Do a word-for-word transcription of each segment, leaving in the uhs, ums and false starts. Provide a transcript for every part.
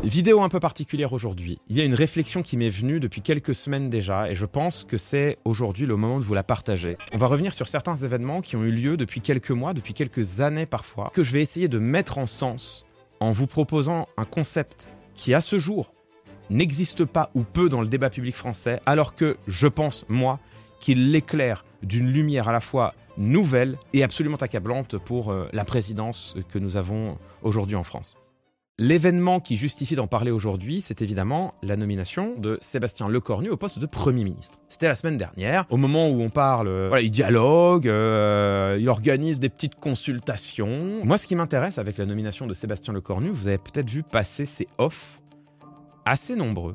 Vidéo un peu particulière aujourd'hui. Il y a une réflexion qui m'est venue depuis quelques semaines déjà et je pense que c'est aujourd'hui le moment de vous la partager. On va revenir sur certains événements qui ont eu lieu depuis quelques mois, depuis quelques années parfois, que je vais essayer de mettre en sens en vous proposant un concept qui à ce jour n'existe pas ou peu dans le débat public français, alors que je pense, moi, qu'il l'éclaire d'une lumière à la fois nouvelle et absolument accablante pour euh, la présidence que nous avons aujourd'hui en France. L'événement qui justifie d'en parler aujourd'hui, c'est évidemment la nomination de Sébastien Lecornu au poste de Premier ministre. C'était la semaine dernière, au moment où on parle, euh, voilà, il dialogue, euh, il organise des petites consultations. Moi, ce qui m'intéresse avec la nomination de Sébastien Lecornu, vous avez peut-être vu passer ces offs assez nombreux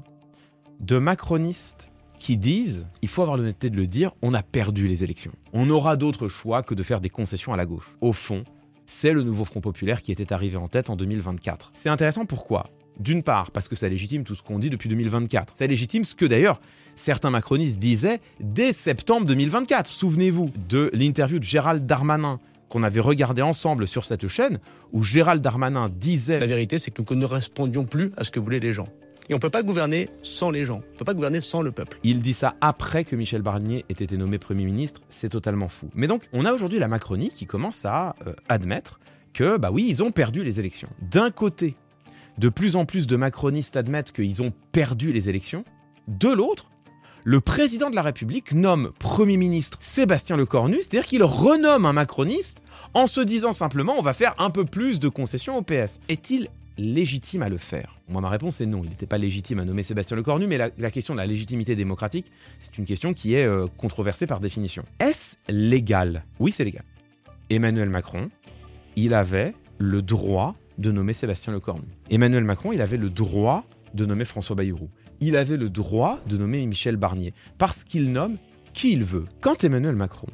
de macronistes qui disent, il faut avoir l'honnêteté de le dire, on a perdu les élections. On n'aura d'autre choix que de faire des concessions à la gauche. Au fond, c'est le nouveau Front Populaire qui était arrivé en tête en deux mille vingt-quatre. C'est intéressant pourquoi ? D'une part, parce que ça légitime tout ce qu'on dit depuis deux mille vingt-quatre. Ça légitime ce que d'ailleurs certains macronistes disaient dès septembre deux mille vingt-quatre. Souvenez-vous de l'interview de Gérald Darmanin qu'on avait regardé ensemble sur cette chaîne, où Gérald Darmanin disait... La vérité, c'est que nous ne correspondions plus à ce que voulaient les gens. Et on ne peut pas gouverner sans les gens. On ne peut pas gouverner sans le peuple. Il dit ça après que Michel Barnier ait été nommé Premier ministre. C'est totalement fou. Mais donc, on a aujourd'hui la Macronie qui commence à euh, admettre que, bah oui, ils ont perdu les élections. D'un côté, de plus en plus de macronistes admettent qu'ils ont perdu les élections. De l'autre, le président de la République nomme Premier ministre Sébastien Lecornu, c'est-à-dire qu'il renomme un macroniste en se disant simplement on va faire un peu plus de concessions au P S. Est-il légitime à le faire? Moi, ma réponse est non. Il n'était pas légitime à nommer Sébastien Lecornu, mais la, la question de la légitimité démocratique, c'est une question qui est euh, controversée par définition. Est-ce légal? Oui, c'est légal. Emmanuel Macron, il avait le droit de nommer Sébastien Lecornu. Emmanuel Macron, il avait le droit de nommer François Bayrou. Il avait le droit de nommer Michel Barnier, parce qu'il nomme qui il veut. Quand Emmanuel Macron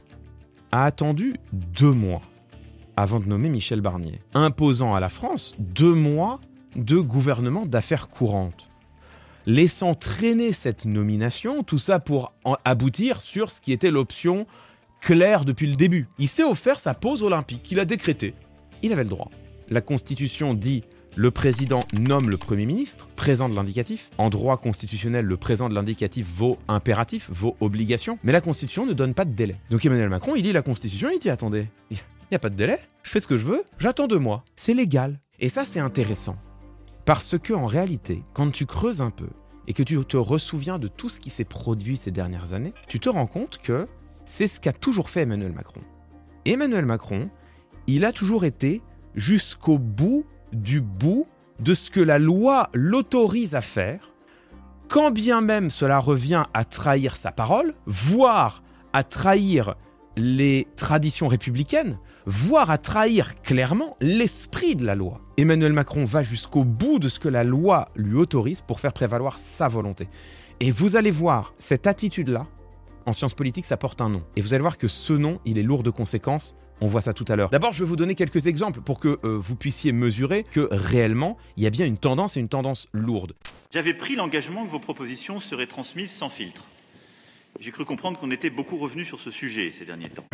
a attendu deux mois avant de nommer Michel Barnier, imposant à la France deux mois de gouvernement d'affaires courantes, laissant traîner cette nomination, tout ça pour en aboutir sur ce qui était l'option claire depuis le début. Il s'est offert sa pause olympique, il a décrété. Il avait le droit. La Constitution dit le président nomme le Premier ministre, présent de l'indicatif. En droit constitutionnel, le présent de l'indicatif vaut impératif, vaut obligation, mais la Constitution ne donne pas de délai. Donc Emmanuel Macron, il lit la Constitution, il dit attendez, il n'y a pas de délai, je fais ce que je veux, j'attends deux mois. C'est légal. Et ça, c'est intéressant. Parce que en réalité, quand tu creuses un peu et que tu te ressouviens de tout ce qui s'est produit ces dernières années, tu te rends compte que c'est ce qu'a toujours fait Emmanuel Macron. Emmanuel Macron, il a toujours été jusqu'au bout du bout de ce que la loi l'autorise à faire, quand bien même cela revient à trahir sa parole, voire à trahir les traditions républicaines, voire à trahir clairement l'esprit de la loi. Emmanuel Macron va jusqu'au bout de ce que la loi lui autorise pour faire prévaloir sa volonté. Et vous allez voir, cette attitude-là, en sciences politiques, ça porte un nom. Et vous allez voir que ce nom, il est lourd de conséquences. On voit ça tout à l'heure. D'abord, je vais vous donner quelques exemples pour que euh, vous puissiez mesurer que réellement, il y a bien une tendance et une tendance lourde. J'avais pris l'engagement que vos propositions seraient transmises sans filtre. J'ai cru comprendre qu'on était beaucoup revenu sur ce sujet ces derniers temps.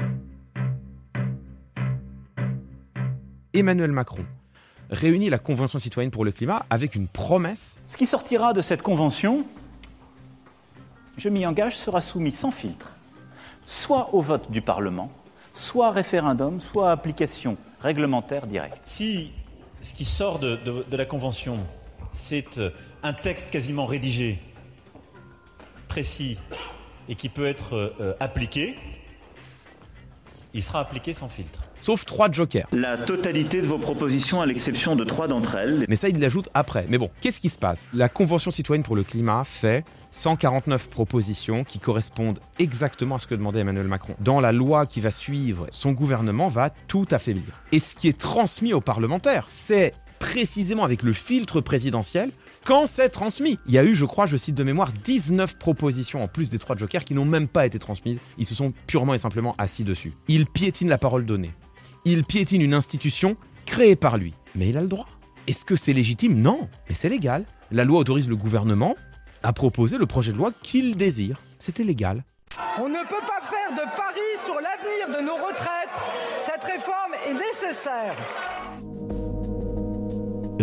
Emmanuel Macron réunit la Convention citoyenne pour le climat avec une promesse. Ce qui sortira de cette convention, je m'y engage, sera soumis sans filtre, soit au vote du Parlement, soit référendum, soit application réglementaire directe. Si ce qui sort de, de, de la Convention, c'est un texte quasiment rédigé, précis, et qui peut être euh, appliqué, il sera appliqué sans filtre. Sauf trois jokers. La totalité de vos propositions, à l'exception de trois d'entre elles. Mais ça, il l'ajoute après. Mais bon, qu'est-ce qui se passe? La Convention citoyenne pour le climat fait cent quarante-neuf propositions qui correspondent exactement à ce que demandait Emmanuel Macron. Dans la loi qui va suivre, son gouvernement va tout affaiblir. Et ce qui est transmis aux parlementaires, c'est précisément avec le filtre présidentiel quand c'est transmis. Il y a eu, je crois, je cite de mémoire, dix-neuf propositions en plus des trois jokers qui n'ont même pas été transmises. Ils se sont purement et simplement assis dessus. Il piétine la parole donnée. Il piétine une institution créée par lui. Mais il a le droit. Est-ce que c'est légitime? Non, mais c'est légal. La loi autorise le gouvernement à proposer le projet de loi qu'il désire. C'était légal. On ne peut pas faire de paris sur l'avenir de nos retraites. Cette réforme est nécessaire.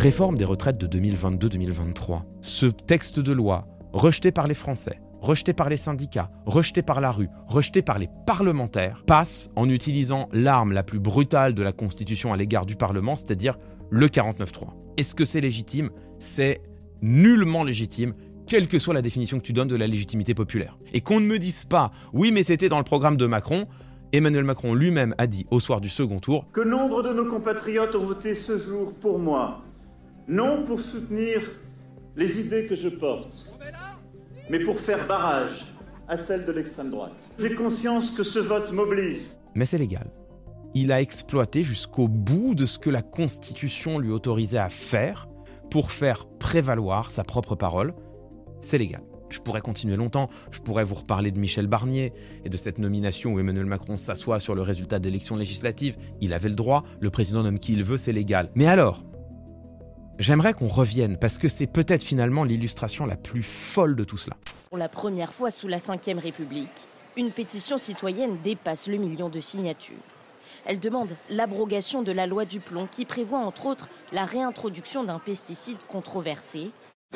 Réforme des retraites de deux mille vingt-deux deux mille vingt-trois. Ce texte de loi, rejeté par les Français, rejeté par les syndicats, rejeté par la rue, rejeté par les parlementaires, passe en utilisant l'arme la plus brutale de la Constitution à l'égard du Parlement, c'est-à-dire le quarante-neuf trois. Est-ce que c'est légitime ? C'est nullement légitime, quelle que soit la définition que tu donnes de la légitimité populaire. Et qu'on ne me dise pas « oui, mais c'était dans le programme de Macron », Emmanuel Macron lui-même a dit au soir du second tour que nombre de nos compatriotes ont voté ce jour pour moi, non pour soutenir les idées que je porte, mais pour faire barrage à celles de l'extrême droite. J'ai conscience que ce vote m'oblige. Mais c'est légal. Il a exploité jusqu'au bout de ce que la Constitution lui autorisait à faire pour faire prévaloir sa propre parole. C'est légal. Je pourrais continuer longtemps, je pourrais vous reparler de Michel Barnier et de cette nomination où Emmanuel Macron s'assoit sur le résultat d'élections législatives. Il avait le droit, le président nomme qui il veut, c'est légal. Mais alors, j'aimerais qu'on revienne, parce que c'est peut-être finalement l'illustration la plus folle de tout cela. Pour la première fois sous la cinquième République, une pétition citoyenne dépasse le million de signatures. Elle demande l'abrogation de la loi du plomb qui prévoit entre autres la réintroduction d'un pesticide controversé.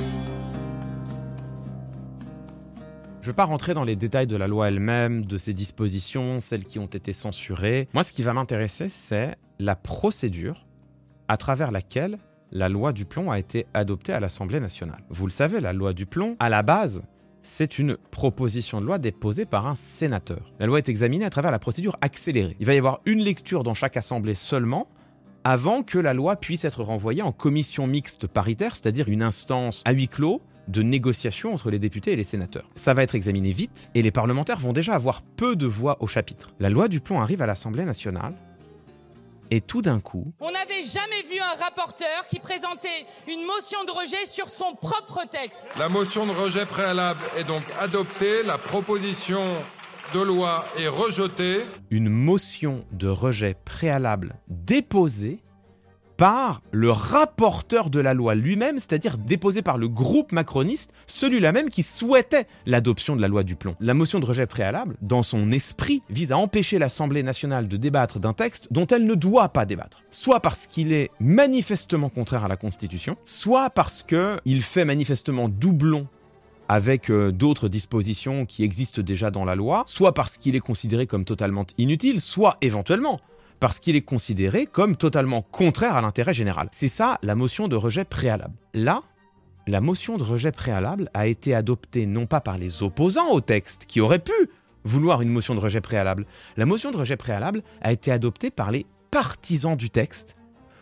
Je ne vais pas rentrer dans les détails de la loi elle-même, de ses dispositions, celles qui ont été censurées. Moi, ce qui va m'intéresser, c'est la procédure à travers laquelle la loi du plomb a été adoptée à l'Assemblée nationale. Vous le savez, la loi du plomb, à la base, c'est une proposition de loi déposée par un sénateur. La loi est examinée à travers la procédure accélérée. Il va y avoir une lecture dans chaque assemblée seulement avant que la loi puisse être renvoyée en commission mixte paritaire, c'est-à-dire une instance à huis clos de négociation entre les députés et les sénateurs. Ça va être examiné vite et les parlementaires vont déjà avoir peu de voix au chapitre. La loi du plomb arrive à l'Assemblée nationale et tout d'un coup... On n'avait jamais vu un rapporteur qui présentait une motion de rejet sur son propre texte. La motion de rejet préalable est donc adoptée. La proposition de loi est rejetée. Une motion de rejet préalable déposée par le rapporteur de la loi lui-même, c'est-à-dire déposé par le groupe macroniste, celui-là même qui souhaitait l'adoption de la loi du plomb. La motion de rejet préalable, dans son esprit, vise à empêcher l'Assemblée nationale de débattre d'un texte dont elle ne doit pas débattre. Soit parce qu'il est manifestement contraire à la Constitution, soit parce qu'il fait manifestement doublon avec euh, d'autres dispositions qui existent déjà dans la loi, soit parce qu'il est considéré comme totalement inutile, soit éventuellement parce qu'il est considéré comme totalement contraire à l'intérêt général. C'est ça, la motion de rejet préalable. Là, la motion de rejet préalable a été adoptée non pas par les opposants au texte, qui auraient pu vouloir une motion de rejet préalable. La motion de rejet préalable a été adoptée par les partisans du texte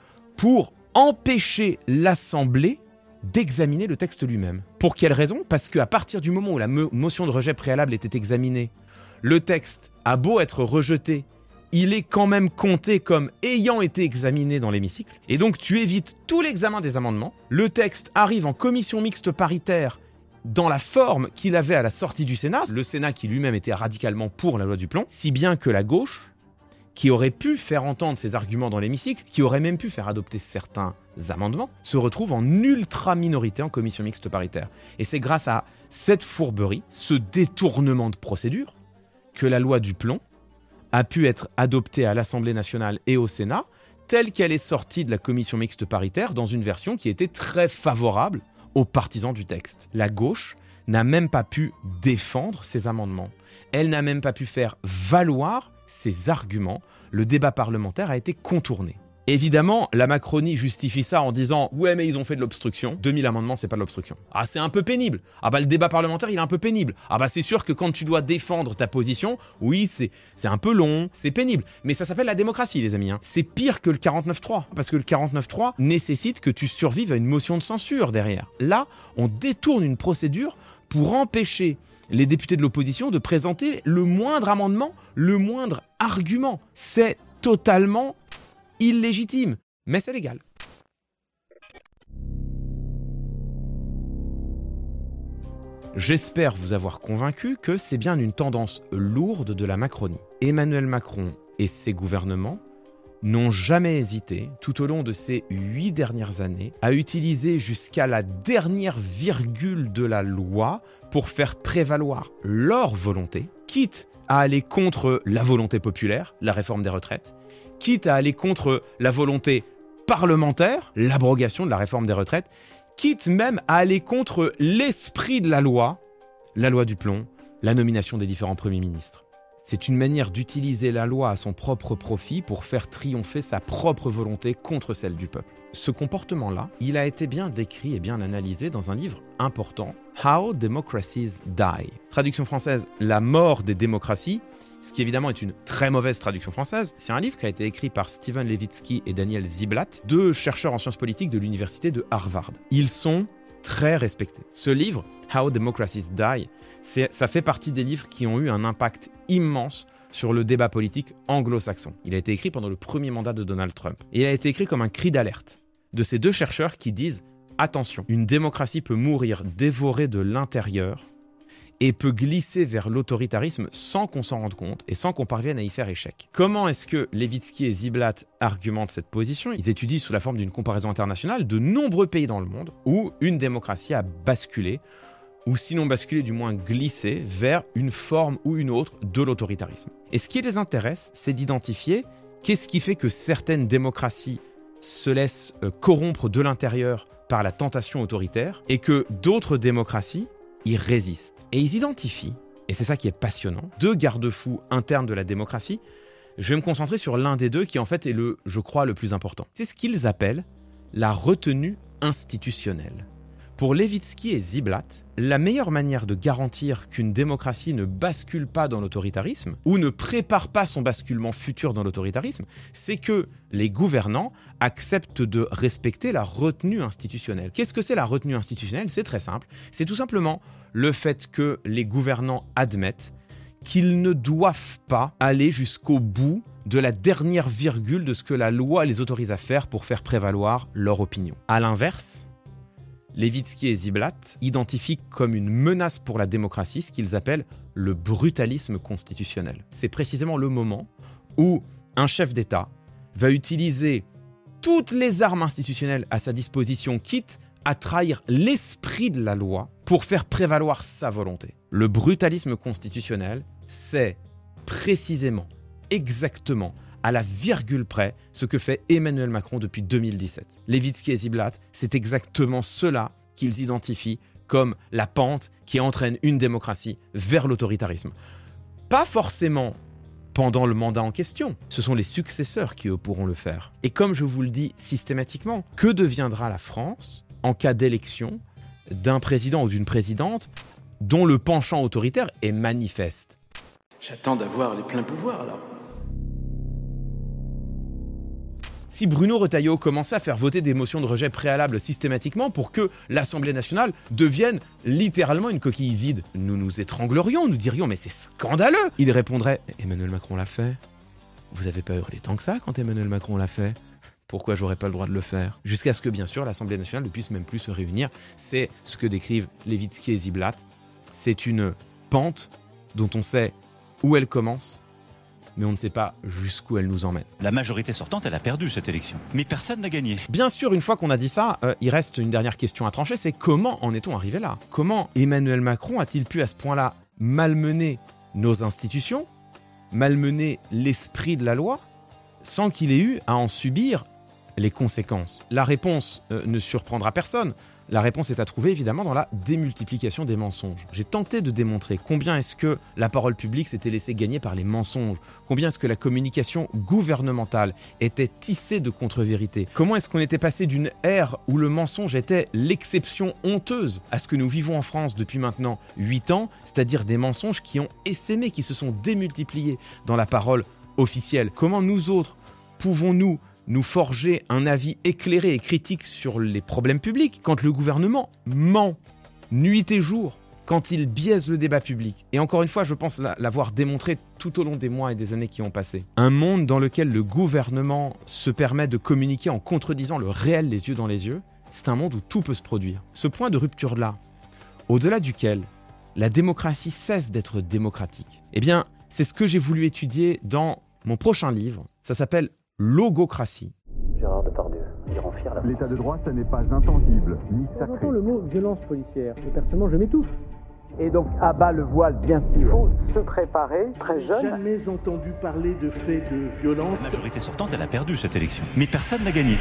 pour empêcher l'Assemblée d'examiner le texte lui-même. Pour quelle raison ? Parce qu'à partir du moment où la mo- motion de rejet préalable était examinée, le texte a beau être rejeté, il est quand même compté comme ayant été examiné dans l'hémicycle. Et donc tu évites tout l'examen des amendements. Le texte arrive en commission mixte paritaire dans la forme qu'il avait à la sortie du Sénat. Le Sénat qui lui-même était radicalement pour la loi du plomb. Si bien que la gauche, qui aurait pu faire entendre ses arguments dans l'hémicycle, qui aurait même pu faire adopter certains amendements, se retrouve en ultra minorité en commission mixte paritaire. Et c'est grâce à cette fourberie, ce détournement de procédure, que la loi du plomb a pu être adoptée à l'Assemblée nationale et au Sénat, telle qu'elle est sortie de la commission mixte paritaire dans une version qui était très favorable aux partisans du texte. La gauche n'a même pas pu défendre ses amendements. Elle n'a même pas pu faire valoir ses arguments. Le débat parlementaire a été contourné. Évidemment, la Macronie justifie ça en disant « Ouais, mais ils ont fait de l'obstruction. deux mille amendements, c'est pas de l'obstruction. » Ah, c'est un peu pénible. Ah bah, le débat parlementaire, il est un peu pénible. Ah bah, c'est sûr que quand tu dois défendre ta position, oui, c'est, c'est un peu long, c'est pénible. Mais ça s'appelle la démocratie, les amis. Hein. C'est pire que le quarante-neuf trois. Parce que le quarante-neuf trois nécessite que tu survives à une motion de censure derrière. Là, on détourne une procédure pour empêcher les députés de l'opposition de présenter le moindre amendement, le moindre argument. C'est totalement illégitime, mais c'est légal. J'espère vous avoir convaincu que c'est bien une tendance lourde de la Macronie. Emmanuel Macron et ses gouvernements n'ont jamais hésité, tout au long de ces huit dernières années, à utiliser jusqu'à la dernière virgule de la loi pour faire prévaloir leur volonté, quitte à aller contre la volonté populaire, la réforme des retraites, quitte à aller contre la volonté parlementaire, l'abrogation de la réforme des retraites, quitte même à aller contre l'esprit de la loi, la loi du plomb, la nomination des différents premiers ministres. C'est une manière d'utiliser la loi à son propre profit pour faire triompher sa propre volonté contre celle du peuple. Ce comportement-là, il a été bien décrit et bien analysé dans un livre important, How Democracies Die. Traduction française, La mort des démocraties, ce qui évidemment est une très mauvaise traduction française. C'est un livre qui a été écrit par Steven Levitsky et Daniel Ziblatt, deux chercheurs en sciences politiques de l'université de Harvard. Ils sont très respectés. Ce livre, How Democracies Die, c'est, ça fait partie des livres qui ont eu un impact immense sur le débat politique anglo-saxon. Il a été écrit pendant le premier mandat de Donald Trump. Et il a été écrit comme un cri d'alerte de ces deux chercheurs qui disent « Attention, une démocratie peut mourir dévorée de l'intérieur et peut glisser vers l'autoritarisme sans qu'on s'en rende compte et sans qu'on parvienne à y faire échec. » Comment est-ce que Levitsky et Ziblatt argumentent cette position ? Ils étudient sous la forme d'une comparaison internationale de nombreux pays dans le monde où une démocratie a basculé, ou sinon basculé, du moins glissé, vers une forme ou une autre de l'autoritarisme. Et ce qui les intéresse, c'est d'identifier qu'est-ce qui fait que certaines démocraties se laissent euh, corrompre de l'intérieur par la tentation autoritaire et que d'autres démocraties y résistent. Et ils identifient, et c'est ça qui est passionnant, deux garde-fous internes de la démocratie. Je vais me concentrer sur l'un des deux qui en fait est le, je crois, le plus important. C'est ce qu'ils appellent la retenue institutionnelle. Pour Levitsky et Ziblatt, la meilleure manière de garantir qu'une démocratie ne bascule pas dans l'autoritarisme ou ne prépare pas son basculement futur dans l'autoritarisme, c'est que les gouvernants acceptent de respecter la retenue institutionnelle. Qu'est-ce que c'est la retenue institutionnelle ? C'est très simple. C'est tout simplement le fait que les gouvernants admettent qu'ils ne doivent pas aller jusqu'au bout de la dernière virgule de ce que la loi les autorise à faire pour faire prévaloir leur opinion. À l'inverse, Levitsky et Ziblatt identifient comme une menace pour la démocratie ce qu'ils appellent le brutalisme constitutionnel. C'est précisément le moment où un chef d'État va utiliser toutes les armes institutionnelles à sa disposition, quitte à trahir l'esprit de la loi pour faire prévaloir sa volonté. Le brutalisme constitutionnel, c'est précisément, exactement, à la virgule près, ce que fait Emmanuel Macron depuis deux mille dix-sept. Levitsky et Ziblatt, c'est exactement cela qu'ils identifient comme la pente qui entraîne une démocratie vers l'autoritarisme. Pas forcément pendant le mandat en question, ce sont les successeurs qui eux pourront le faire. Et comme je vous le dis systématiquement, que deviendra la France en cas d'élection d'un président ou d'une présidente dont le penchant autoritaire est manifeste ? J'attends d'avoir les pleins pouvoirs alors. Si Bruno Retailleau commençait à faire voter des motions de rejet préalables systématiquement pour que l'Assemblée nationale devienne littéralement une coquille vide, nous nous étranglerions, nous dirions « mais c'est scandaleux !» Il répondrait « Emmanuel Macron l'a fait. Vous n'avez pas hurlé tant que ça quand Emmanuel Macron l'a fait. Pourquoi j'aurais pas le droit de le faire ?» Jusqu'à ce que, bien sûr, l'Assemblée nationale ne puisse même plus se réunir. C'est ce que décrivent Levitsky et Ziblatt. C'est une pente dont on sait où elle commence, mais on ne sait pas jusqu'où elle nous emmène. La majorité sortante, elle a perdu cette élection. Mais personne n'a gagné. Bien sûr, une fois qu'on a dit ça, euh, il reste une dernière question à trancher, c'est comment en est-on arrivé là ? Comment Emmanuel Macron a-t-il pu à ce point-là malmener nos institutions, malmener l'esprit de la loi, sans qu'il ait eu à en subir les conséquences ? La réponse euh, ne surprendra personne. La réponse est à trouver évidemment dans la démultiplication des mensonges. J'ai tenté de démontrer combien est-ce que la parole publique s'était laissée gagner par les mensonges, combien est-ce que la communication gouvernementale était tissée de contre-vérités, comment est-ce qu'on était passé d'une ère où le mensonge était l'exception honteuse à ce que nous vivons en France depuis maintenant huit ans, c'est-à-dire des mensonges qui ont essaimé, qui se sont démultipliés dans la parole officielle. Comment nous autres pouvons-nous nous forger un avis éclairé et critique sur les problèmes publics quand le gouvernement ment nuit et jour, quand il biaise le débat public. Et encore une fois, je pense l'avoir démontré tout au long des mois et des années qui ont passé. Un monde dans lequel le gouvernement se permet de communiquer en contredisant le réel les yeux dans les yeux, c'est un monde où tout peut se produire. Ce point de rupture-là, au-delà duquel la démocratie cesse d'être démocratique, eh bien, c'est ce que j'ai voulu étudier dans mon prochain livre. Ça s'appelle Logocratie. Gérard Depardieu, il rend fier la L'état de droit, ça n'est pas intangible, ni sacré. J'entends le mot violence policière, et personnellement je m'étouffe. Et donc, à bas le voile, bien sûr. Il faut se préparer, très jeune. Jamais entendu parler de faits de violence. La majorité sortante, elle a perdu cette élection. Mais personne n'a gagné.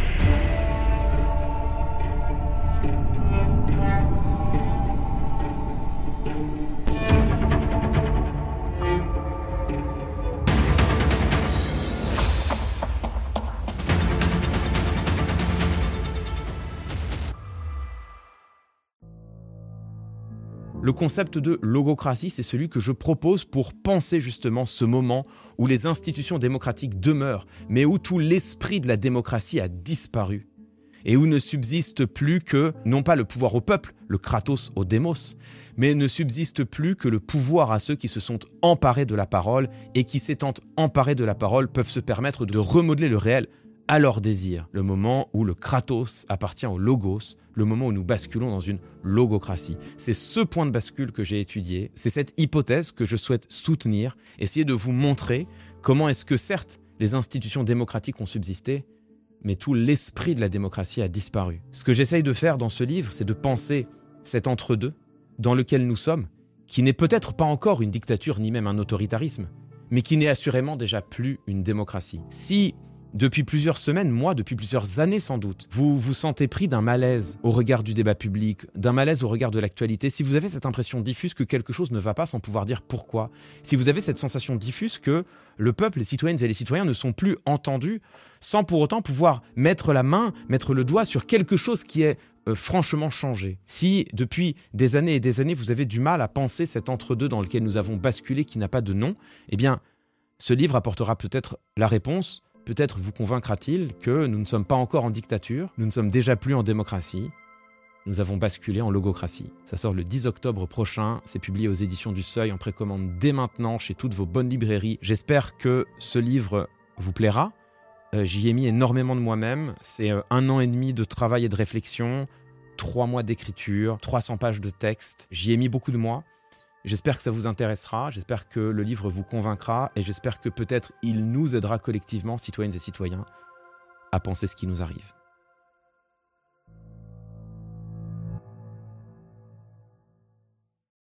Le concept de logocratie, c'est celui que je propose pour penser justement ce moment où les institutions démocratiques demeurent, mais où tout l'esprit de la démocratie a disparu. Et où ne subsiste plus que, non pas le pouvoir au peuple, le kratos au démos, mais ne subsiste plus que le pouvoir à ceux qui se sont emparés de la parole et qui, s'étant emparés de la parole, peuvent se permettre de remodeler le réel à leur désir. Le moment où le kratos appartient au logos, le moment où nous basculons dans une logocratie. C'est ce point de bascule que j'ai étudié, c'est cette hypothèse que je souhaite soutenir, essayer de vous montrer comment est-ce que, certes, les institutions démocratiques ont subsisté, mais tout l'esprit de la démocratie a disparu. Ce que j'essaye de faire dans ce livre, c'est de penser cet entre-deux dans lequel nous sommes, qui n'est peut-être pas encore une dictature ni même un autoritarisme, mais qui n'est assurément déjà plus une démocratie. Si depuis plusieurs semaines, moi, depuis plusieurs années sans doute, vous vous sentez pris d'un malaise au regard du débat public, d'un malaise au regard de l'actualité, si vous avez cette impression diffuse que quelque chose ne va pas sans pouvoir dire pourquoi, si vous avez cette sensation diffuse que le peuple, les citoyennes et les citoyens ne sont plus entendus sans pour autant pouvoir mettre la main, mettre le doigt sur quelque chose qui est euh, franchement changé. Si depuis des années et des années, vous avez du mal à penser cet entre-deux dans lequel nous avons basculé qui n'a pas de nom, eh bien, ce livre apportera peut-être la réponse. Peut-être vous convaincra-t-il que nous ne sommes pas encore en dictature, nous ne sommes déjà plus en démocratie, nous avons basculé en logocratie. Ça sort le dix octobre prochain, c'est publié aux éditions du Seuil en précommande dès maintenant chez toutes vos bonnes librairies. J'espère que ce livre vous plaira. Euh, j'y ai mis énormément de moi-même, c'est euh, un an et demi de travail et de réflexion, trois mois d'écriture, trois cents pages de texte, j'y ai mis beaucoup de moi. J'espère que ça vous intéressera, j'espère que le livre vous convaincra et j'espère que peut-être il nous aidera collectivement, citoyennes et citoyens, à penser ce qui nous arrive.